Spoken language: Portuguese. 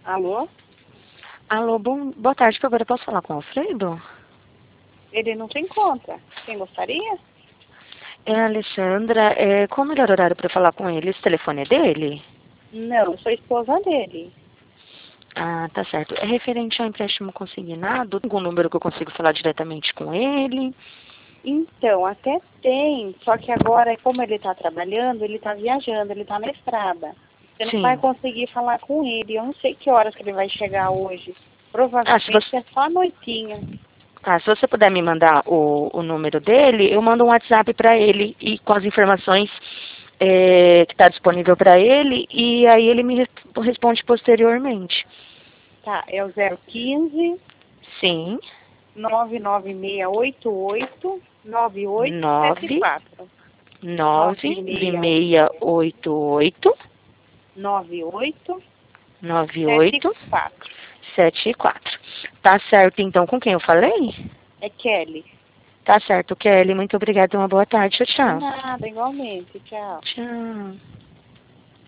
Alô? Alô, boa tarde, por favor, eu posso falar com o Alfredo? Ele não se encontra. Quem gostaria? É a Alexandra. Qual o melhor horário para falar com ele? Esse telefone é dele? Não, eu sou esposa dele. Ah, tá certo. É referente ao empréstimo consignado? Tem algum número que eu consigo falar diretamente com ele? Então, até tem, só que agora, como ele está trabalhando, ele está viajando, ele está na estrada. Você não vai Sim. conseguir falar com ele. Eu não sei que horas que ele vai chegar hoje. Ah, se Provavelmente você, é só a noitinha. se você puder me mandar o número dele, eu mando um WhatsApp para ele e com as informações que está disponível para ele e aí ele me responde posteriormente. Tá, é o 015 Sim. 99688 9 9874. 9688 9874. 9874. Tá certo, então, com quem eu falei? É Kelly. Tá certo, Kelly. Muito obrigada. Uma boa tarde. Tchau, De tchau. nada, igualmente. Tchau. Tchau.